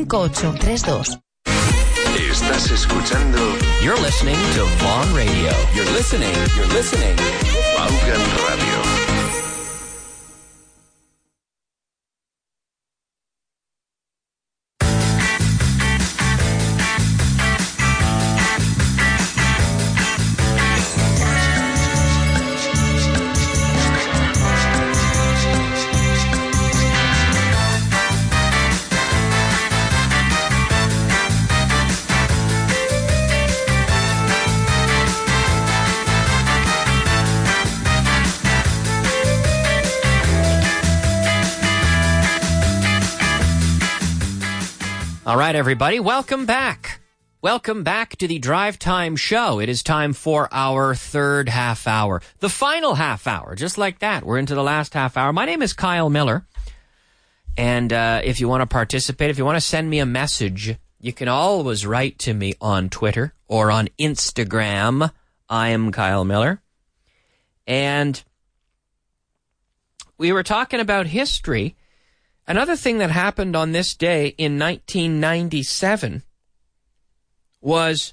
958-32. Estás escuchando. You're listening to Vaughan Radio. You're listening. Vaughan Radio. All right, everybody, welcome back. Welcome back to the Drive Time Show. It is time for our third half hour, the final half hour, just like that. We're into the last half hour. My name is Kyle Miller, and if you want to participate, if you want to send me a message, you can always write to me on Twitter or on Instagram. I am Kyle Miller. And we were talking about history. Another thing that happened on this day in 1997 was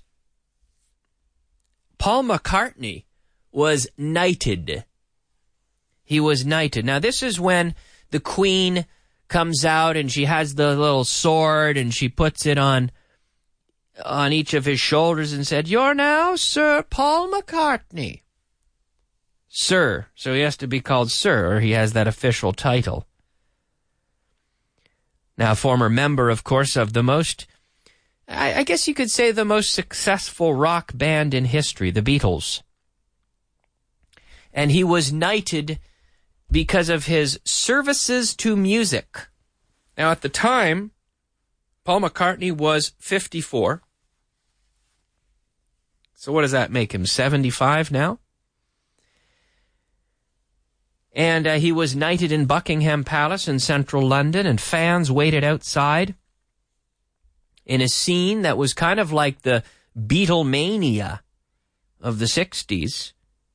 Paul McCartney was knighted. He was knighted. Now, this is when the Queen comes out and she has the little sword and she puts it on each of his shoulders and said, "You're now Sir Paul McCartney." Sir. So he has to be called Sir, or he has that official title. Now, former member, of course, of the most, I guess you could say the most successful rock band in history, the Beatles. And he was knighted because of his services to music. Now, at the time, Paul McCartney was 54. So what does that make him, 75 now? And he was knighted in Buckingham Palace in central London, and fans waited outside in a scene that was kind of like the Beatlemania of the 60s.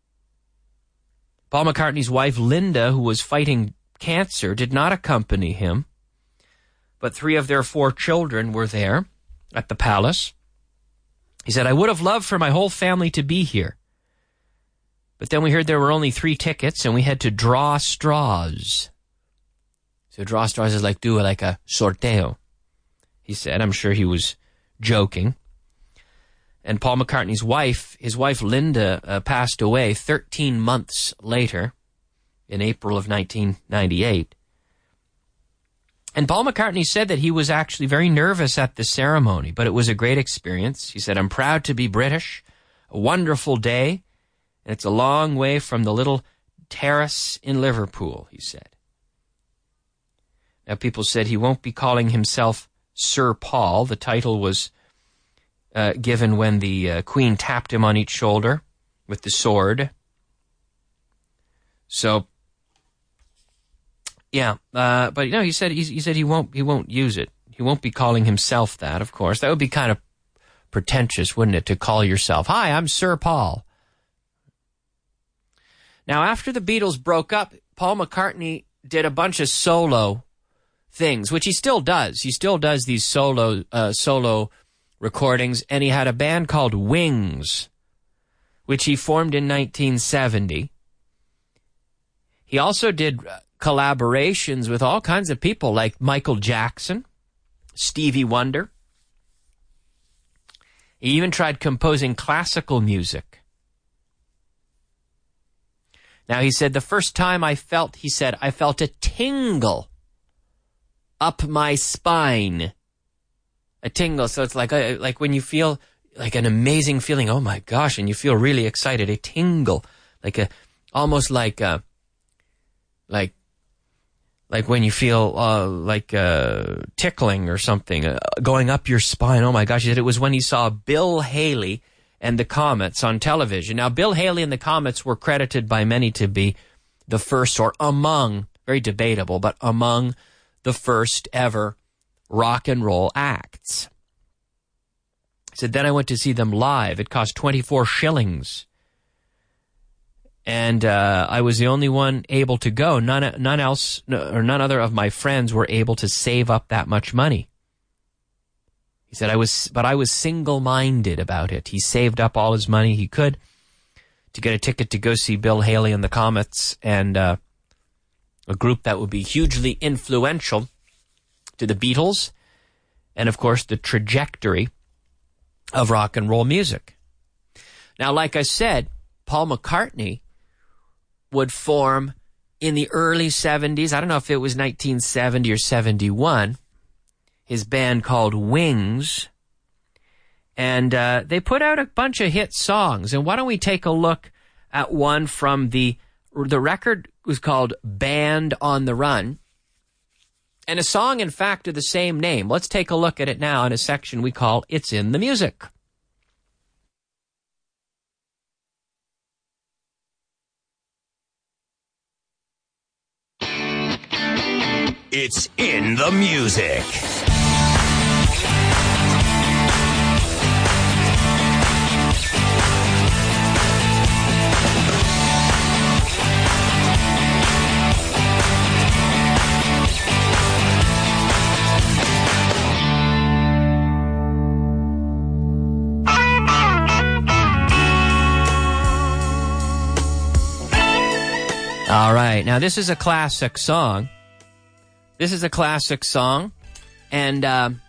Paul McCartney's wife, Linda, who was fighting cancer, did not accompany him, but 3 of their 4 children were there at the palace. He said, "I would have loved for my whole family to be here. But then we heard there were only 3 tickets, and we had to draw straws." So draw straws is like do like a sorteo, he said. I'm sure he was joking. And Paul McCartney's wife, his wife Linda, passed away 13 months later, in April of 1998. And Paul McCartney said that he was actually very nervous at the ceremony, but it was a great experience. He said, "I'm proud to be British, a wonderful day. And it's a long way from the little terrace in Liverpool," he said. Now, people said he won't be calling himself Sir Paul. The title was given when the Queen tapped him on each shoulder with the sword. So, yeah, but no, he said he won't use it. He won't be calling himself that. Of course, that would be kind of pretentious, wouldn't it, to call yourself, "Hi, I'm Sir Paul." Now, after the Beatles broke up, Paul McCartney did a bunch of solo things, which he still does. He still does these solo recordings, and he had a band called Wings, which he formed in 1970. He also did collaborations with all kinds of people like Michael Jackson, Stevie Wonder. He even tried composing classical music. Now, he said, the first time I felt a tingle up my spine. A tingle, so it's like when you feel like an amazing feeling, oh my gosh, and you feel really excited, a tingle, almost like when you feel tickling or something, going up your spine. Oh my gosh, he said it was when he saw Bill Haley and the Comets on television. Now, Bill Haley and the Comets were credited by many to be the first, or among, very debatable, but among the first ever rock and roll acts. He said, then I went to see them live. It cost 24 shillings. And I was the only one able to go. None other of my friends were able to save up that much money. He said, I was single-minded about it. He saved up all his money he could to get a ticket to go see Bill Haley and the Comets, and a group that would be hugely influential to the Beatles and, of course, the trajectory of rock and roll music. Now, like I said, Paul McCartney would form in the early 70s. I don't know if it was 1970 or 71, his band called Wings. And they put out a bunch of hit songs. And why don't we take a look at one from the record was called Band on the Run. And a song, in fact, of the same name. Let's take a look at it now in a section we call It's in the Music. It's in the music. All right. Now, this is a classic song. And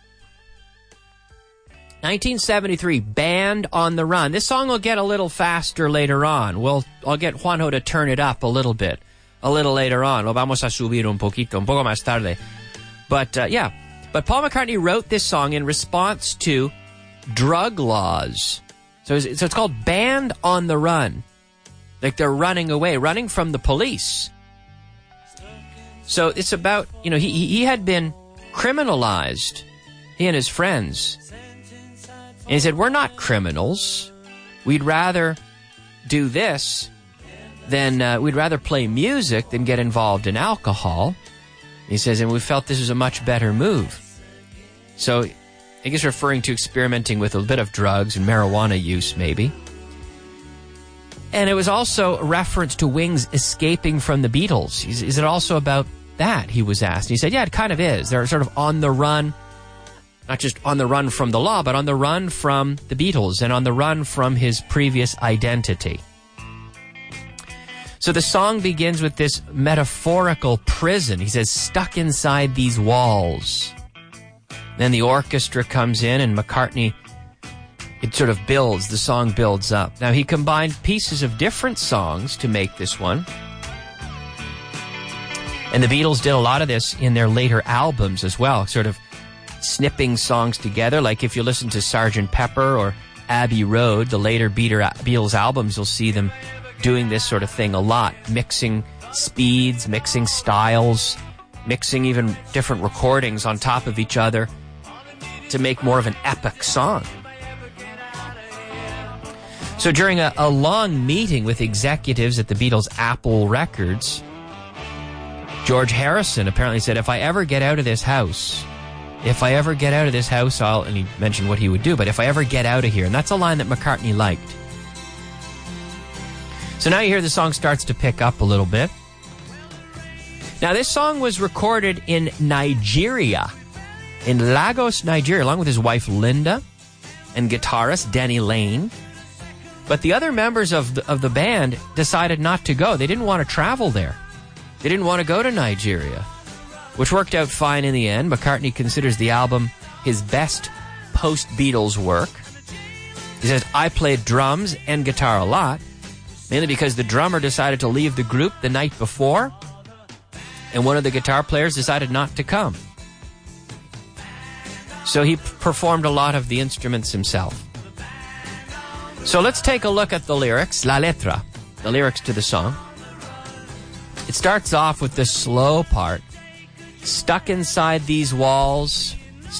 1973, Band on the Run. This song will get a little faster later on. I'll get Juanjo to turn it up a little bit, a little later on. Lo vamos a subir un poco más tarde. But Paul McCartney wrote this song in response to drug laws. So it's called Band on the Run. Like they're running away, running from the police. So it's about, he had been criminalized, he and his friends. And he said, we're not criminals. We'd rather do this than, we'd rather play music than get involved in alcohol. He says, and we felt this was a much better move. So I guess referring to experimenting with a bit of drugs and marijuana use, maybe. And it was also a reference to Wings escaping from the Beatles. Is it also about that, he was asked. He said, yeah, it kind of is. They're sort of on the run, not just on the run from the law, but on the run from the Beatles and on the run from his previous identity. So the song begins with this metaphorical prison. He says, stuck inside these walls. Then the orchestra comes in and McCartney, it sort of builds, the song builds up. Now, he combined pieces of different songs to make this one. And the Beatles did a lot of this in their later albums as well, sort of snipping songs together. Like if you listen to Sgt. Pepper or Abbey Road, the later Beatles albums, you'll see them doing this sort of thing a lot. Mixing speeds, mixing styles, mixing even different recordings on top of each other to make more of an epic song. So during a long meeting with executives at the Beatles' Apple Records, George Harrison apparently said, if I ever get out of this house, I'll, and he mentioned what he would do, but if I ever get out of here, and that's a line that McCartney liked. So now you hear the song starts to pick up a little bit. Now this song was recorded in Nigeria, in Lagos, Nigeria, along with his wife Linda and guitarist Denny Lane. But the other members of the band decided not to go. They didn't want to travel there. They didn't want to go to Nigeria, which worked out fine in the end. McCartney considers the album his best post-Beatles work. He says, I played drums and guitar a lot, mainly because the drummer decided to leave the group the night before, and one of the guitar players decided not to come. So he performed a lot of the instruments himself. So let's take a look at the lyrics, la letra, the lyrics to the song. It starts off with the slow part. Stuck inside these walls,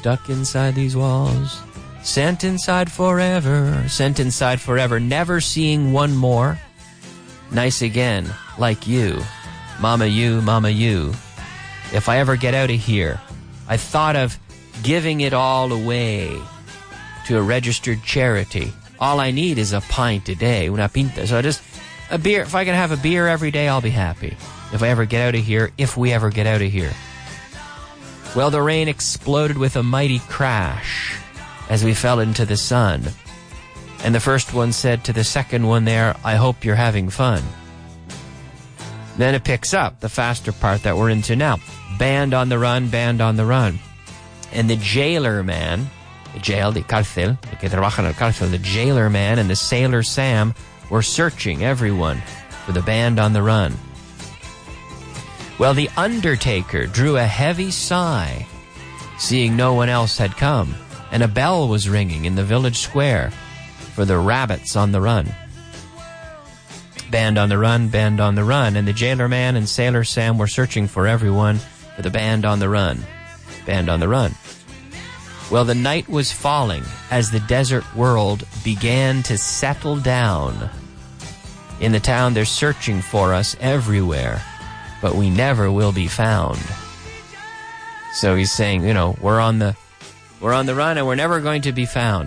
sent inside forever, never seeing one more. Nice again, like you, mama you. If I ever get out of here, I thought of giving it all away to a registered charity. All I need is a pint a day, una pinta. So just a beer. If I can have a beer every day, I'll be happy. If we ever get out of here. Well, the rain exploded with a mighty crash. as we fell into the sun. And the first one said to the second one there, I hope you're having fun. Then it picks up, the faster part that we're into now. Band on the run, band on the run. And the jailer man, the jail, the cárcel, que trabaja en el cárcel, the jailer man and the sailor Sam were searching everyone for the band on the run. Well, the undertaker drew a heavy sigh, seeing no one else had come, and a bell was ringing in the village square for the rabbits on the run. Band on the run, band on the run, and the jailer man and sailor Sam were searching for everyone for the band on the run. Band on the run. Well, the night was falling as the desert world began to settle down. In the town, they're searching for us everywhere, but we never will be found. So he's saying, we're on the run and we're never going to be found.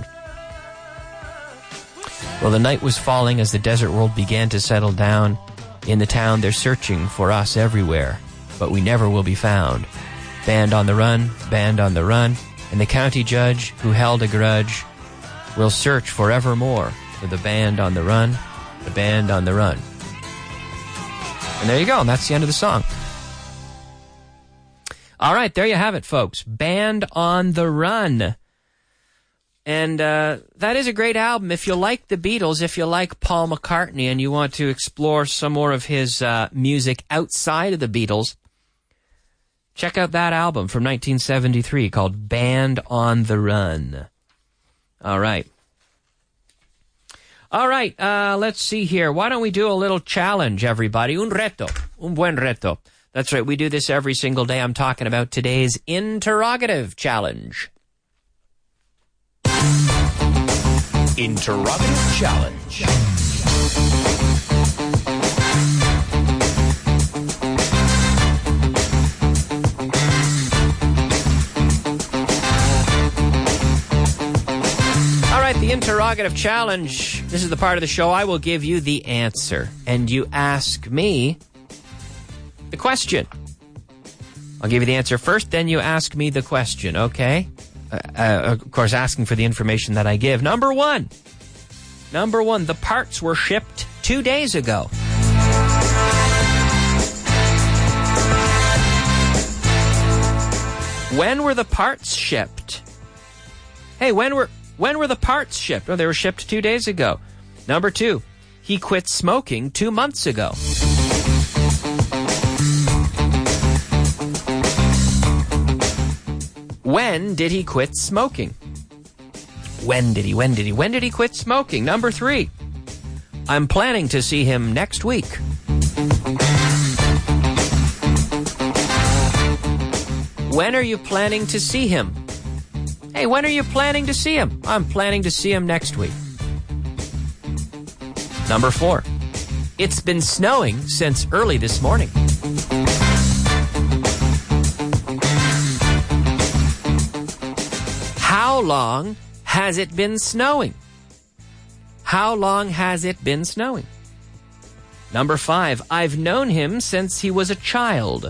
Well, the night was falling as the desert world began to settle down. In the town, they're searching for us everywhere, but we never will be found. Band on the run, and the county judge who held a grudge will search forevermore for the band on the run, the band on the run. And there you go, and that's the end of the song. All right, there you have it, folks. Band on the Run. And that is a great album. If you like the Beatles, if you like Paul McCartney, and you want to explore some more of his music outside of the Beatles, check out that album from 1973 called Band on the Run. All right. Let's see here. Why don't we do a little challenge, everybody? Un buen reto. That's right, we do this every single day. I'm talking about today's interrogative challenge. Interrogative challenge. All right, the interrogative challenge. This is the part of the show I will give you the answer, and you ask me the question. I'll give you the answer first, then you ask me the question, okay? Of course, asking for the information that I give. Number one, the parts were shipped 2 days ago. When were the parts shipped? Hey, when were the parts shipped? Oh, they were shipped 2 days ago. Number two, he quit smoking 2 months ago. When did he quit smoking? When did he quit smoking? Number three, I'm planning to see him next week. When are you planning to see him? Hey, when are you planning to see him? I'm planning to see him next week. Number four, it's been snowing since early this morning. How long has it been snowing? How long has it been snowing? Number five, I've known him since he was a child.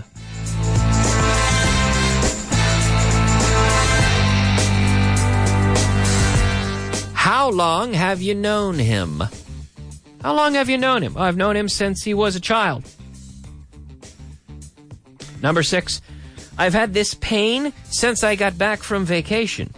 How long have you known him? How long have you known him? Oh, I've known him since he was a child. Number six, I've had this pain since I got back from vacation.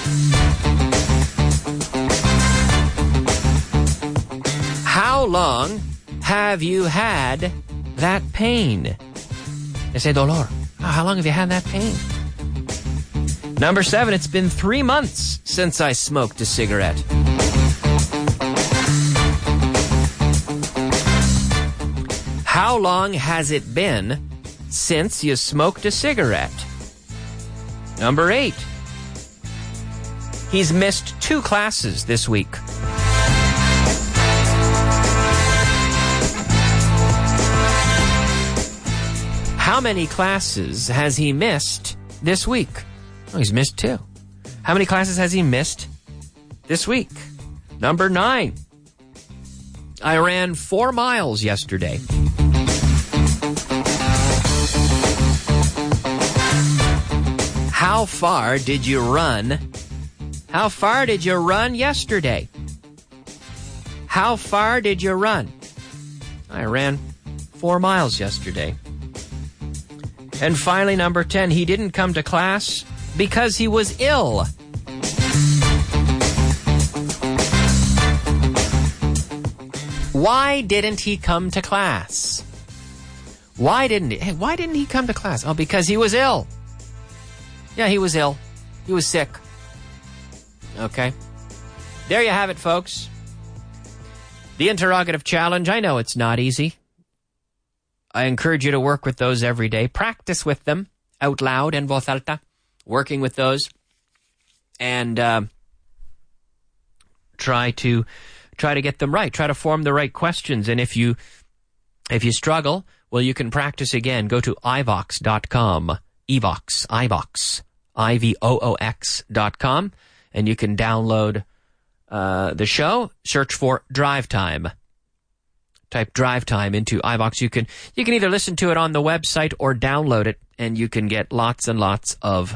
How long have you had that pain? Ese dolor. Oh, how long have you had that pain? Number seven, it's been 3 months since I smoked a cigarette. How long has it been since you smoked a cigarette? Number eight, he's missed 2 classes this week. How many classes has he missed this week? Oh, he's missed 2. How many classes has he missed this week? Number 9. I ran 4 miles yesterday. How far did you run How far did you run yesterday? How far did you run? I ran 4 miles yesterday. And finally, number 10, he didn't come to class because he was ill. Why didn't he come to class? Why didn't he come to class? Oh, because he was ill. Yeah, he was ill. He was sick. Okay. There you have it, folks. The interrogative challenge. I know it's not easy. I encourage you to work with those every day. Practice with them out loud en voz alta. Working with those. And try to get them right. Try to form the right questions. And if you struggle, well, you can practice again. Go to ivox.com. ivox, IVOOX.com. And you can download the show. Search for Drive Time. Type Drive Time into iVox. You can either listen to it on the website or download it, and you can get lots and lots of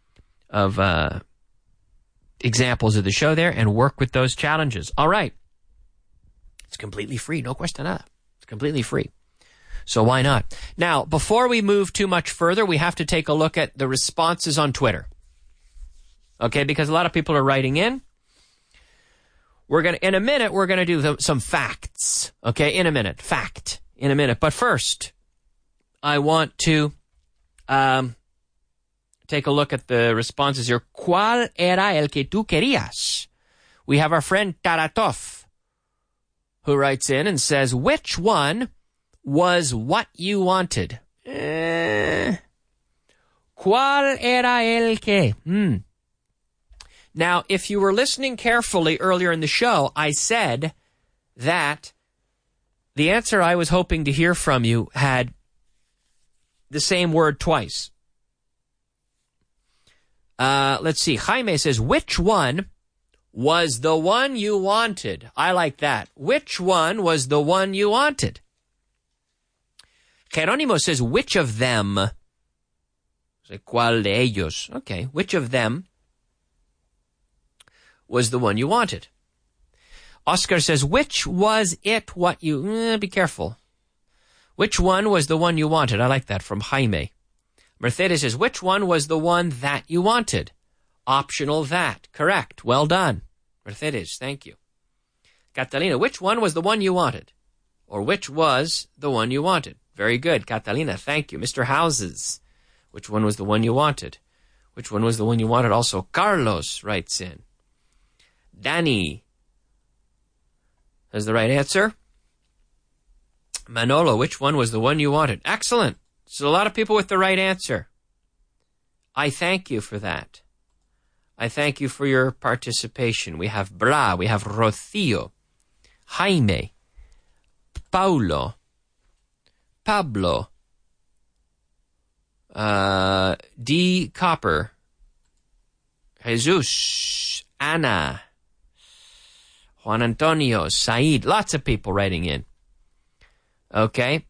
examples of the show there and work with those challenges. All right. It's completely free. No question nada. It's completely free. So why not? Now, before we move too much further, we have to take a look at the responses on Twitter. Okay, because a lot of people are writing in. In a minute, we're going to do some facts. Okay, in a minute. Fact. In a minute. But first, I want to take a look at the responses here. ¿Cuál era el que tú querías? We have our friend Taratov, who writes in and says, which one was what you wanted? ¿Cuál era el que? Now, if you were listening carefully earlier in the show, I said that the answer I was hoping to hear from you had the same word twice. Let's see. Jaime says, which one was the one you wanted? I like that. Which one was the one you wanted? Jerónimo says, which of them? ¿Cuál de ellos? Okay, which of them was the one you wanted? Oscar says, which was it what you... be careful. Which one was the one you wanted? I like that, from Jaime. Mercedes says, which one was the one that you wanted? Optional that. Correct. Well done. Mercedes, thank you. Catalina, which one was the one you wanted? Or which was the one you wanted? Very good. Catalina, thank you. Mr. Houses, which one was the one you wanted? Which one was the one you wanted? Also, Carlos writes in. Danny has the right answer. Manolo, which one was the one you wanted? Excellent. So a lot of people with the right answer. I thank you for that. I thank you for your participation. We have Bra, we have Rocío, Jaime, Paulo, Pablo, D. Copper, Jesus, Ana, Juan Antonio, Said, lots of people writing in. Okay.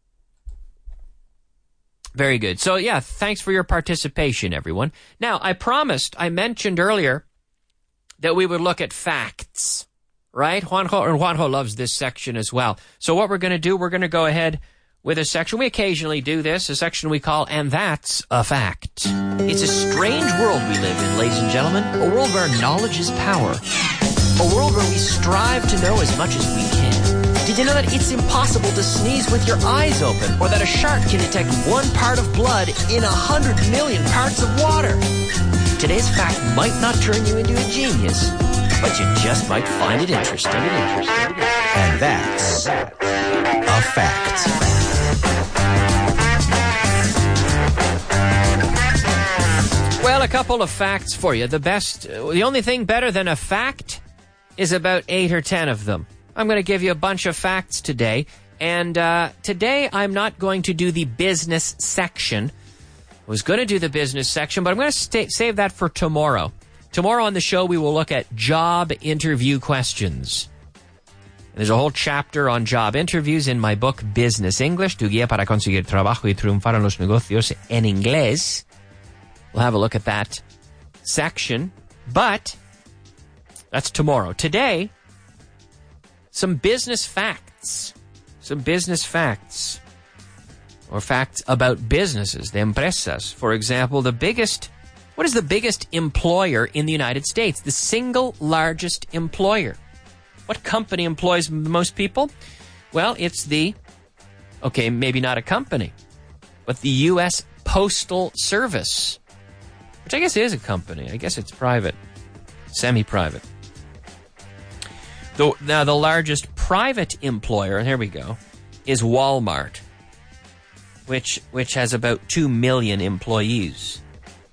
Very good. So, yeah, thanks for your participation, everyone. Now, I mentioned earlier that we would look at facts, right? Juanjo loves this section as well. So what we're going to do, we're going to go ahead with a section. We occasionally do this, a section we call, And That's a Fact. It's a strange world we live in, ladies and gentlemen. A world where knowledge is power. A world where we strive to know as much as we can. Did you know that it's impossible to sneeze with your eyes open, or that a shark can detect 1 part of blood in 100 million parts of water? Today's fact might not turn you into a genius, but you just might find it interesting. And that's a fact. Well, a couple of facts for you. The only thing better than a fact is about 8 or 10 of them. I'm going to give you a bunch of facts today, and today I'm not going to do the business section. I was going to do the business section, but I'm going to save that for tomorrow. Tomorrow on the show, we will look at job interview questions. And there's a whole chapter on job interviews in my book, Business English, tu guía para conseguir trabajo y triunfar en los negocios en inglés. We'll have a look at that section, but That's tomorrow. Today, some business facts. Some business facts. Or facts about businesses, the empresas. For example, what is the biggest employer in the United States? The single largest employer. What company employs the most people? Well, it's maybe not a company, but the U.S. Postal Service, which I guess is a company. I guess it's private, semi-private. Now, the largest private employer, and here we go, is Walmart, which has about 2 million employees.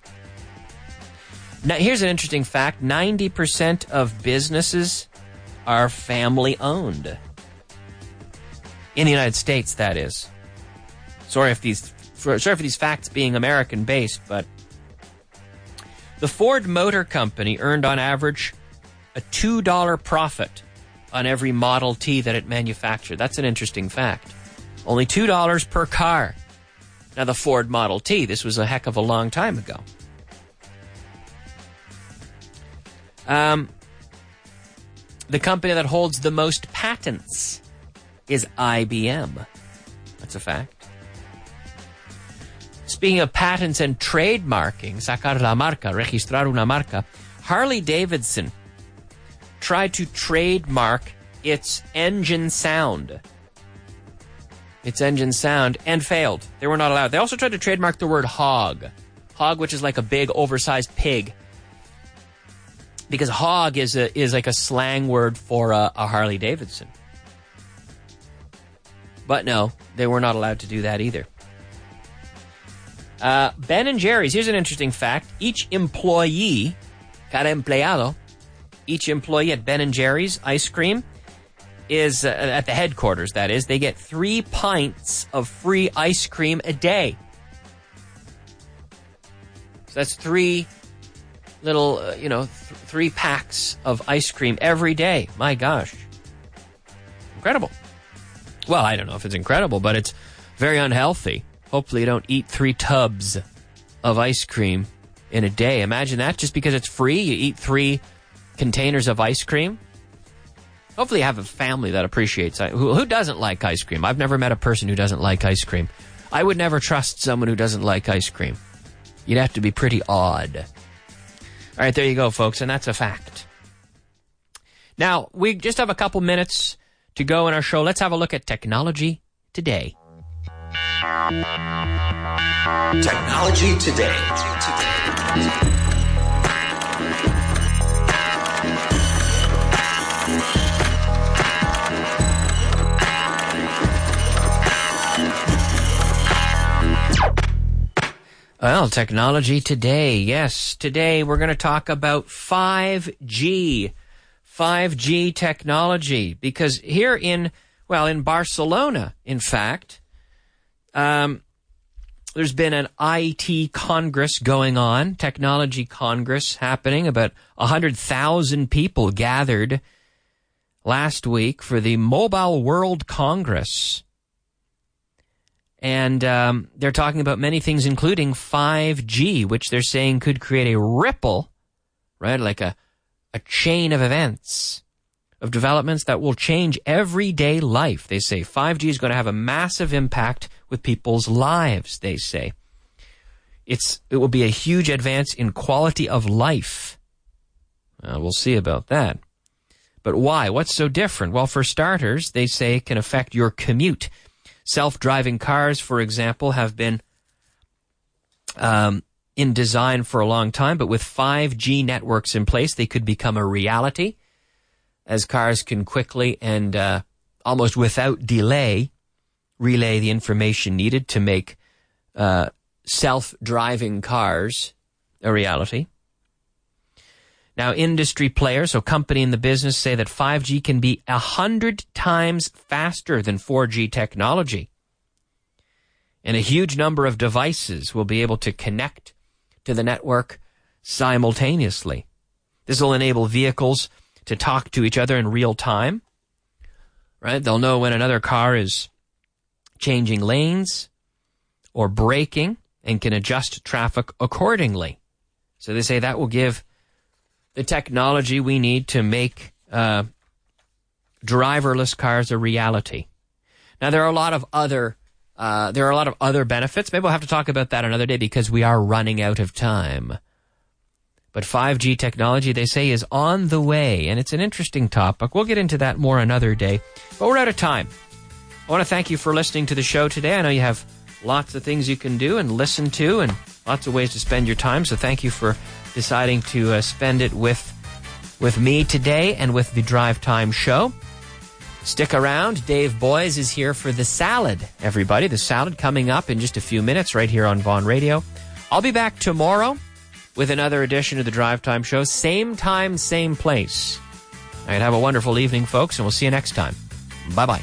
Now, here's an interesting fact. 90% of businesses are family-owned. In the United States, that is. Sorry for these facts being American-based, but the Ford Motor Company earned on average a $2 profit on every Model T that it manufactured. That's an interesting fact. Only $2 per car. Now, the Ford Model T, this was a heck of a long time ago. The company that holds the most patents is IBM. That's a fact. Speaking of patents and trademarking, sacar la marca, registrar una marca, Harley-Davidson tried to trademark its engine sound. And failed. They were not allowed. They also tried to trademark the word hog. Hog, which is like a big, oversized pig. Because hog is like a slang word for a Harley-Davidson. But no, they were not allowed to do that either. Ben & Jerry's, here's an interesting fact. Each employee, cada empleado, each employee at Ben & Jerry's ice cream is, at the headquarters, that is, they get 3 pints of free ice cream a day. So that's 3 little, 3 packs of ice cream every day. My gosh. Incredible. Well, I don't know if it's incredible, but it's very unhealthy. Hopefully you don't eat 3 tubs of ice cream in a day. Imagine that. Just because it's free, you eat 3 containers of ice cream. Hopefully you have a family that appreciates it. Who doesn't like ice cream? I've never met a person who doesn't like ice cream. I would never trust someone who doesn't like ice cream. You'd have to be pretty odd. All right, there you go, folks, and that's a fact. Now, we just have a couple minutes to go in our show. Let's have a look at Technology Today. Technology Today. Well, Technology Today. Yes, today we're going to talk about 5G. 5G technology. Because here in Barcelona, in fact, there's been an IT Congress going on, Technology Congress happening. About 100,000 people gathered last week for the Mobile World Congress. And they're talking about many things, including 5G, which they're saying could create a ripple, right, like a chain of events, of developments that will change everyday life. They say 5G is going to have a massive impact with people's lives, they say. It will be a huge advance in quality of life. We'll see about that. But why? What's so different? Well, for starters, they say it can affect your commute. Self-driving cars, for example, have been in design for a long time, but with 5G networks in place, they could become a reality, as cars can quickly and almost without delay relay the information needed to make self-driving cars a reality. Now, industry players, so company in the business, say that 5G can be 100 times faster than 4G technology. And a huge number of devices will be able to connect to the network simultaneously. This will enable vehicles to talk to each other in real time, right? They'll know when another car is changing lanes or braking and can adjust traffic accordingly. So they say that will give the technology we need to make driverless cars a reality. Now, there are a lot of other benefits. Maybe we'll have to talk about that another day because we are running out of time. But 5G technology, they say, is on the way, and it's an interesting topic. We'll get into that more another day, but we're out of time. I want to thank you for listening to the show today. I know you have lots of things you can do and listen to and lots of ways to spend your time, so thank you for deciding to spend it with me today and with the Drive Time Show. Stick around. Dave Boys is here for The Salad, everybody. The Salad coming up in just a few minutes right here on Vaughan Radio. I'll be back tomorrow with another edition of the Drive Time Show. Same time, same place. All right, have a wonderful evening, folks, and we'll see you next time. Bye-bye.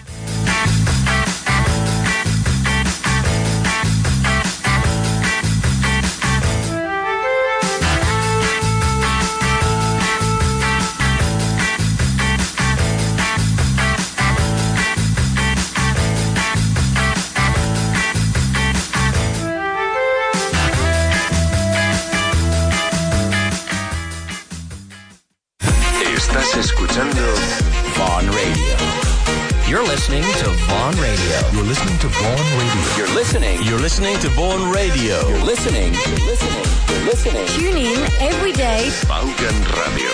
Escuchando Vaughan Radio. You're listening to Vaughan Radio. You're listening to Vaughan Radio. You're listening to Vaughan Radio. You're listening. Tune in every day. Vaughan Radio.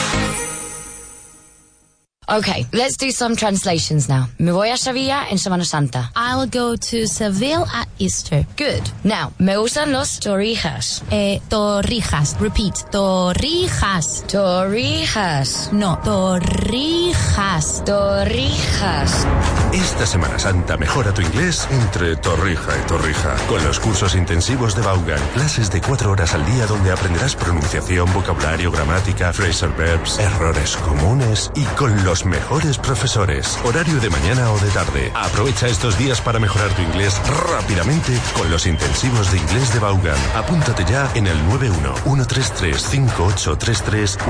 Okay, let's do some translations now. Me voy a Sevilla en Semana Santa. I'll go to Seville at Easter. Good. Now, me gustan los torrijas. Torrijas. Repeat. Torrijas. Torrijas. No, torrijas. Torrijas. Esta Semana Santa mejora tu inglés entre Torrija y Torrija. Con los cursos intensivos de Vaughan. Clases de 4 horas al día donde aprenderás pronunciación, vocabulario, gramática, phrasal verbs, errores comunes y con los mejores profesores. Horario de mañana o de tarde. Aprovecha estos días para mejorar tu inglés rápidamente con los intensivos de inglés de Vaughan. Apúntate ya en el 91 133 5833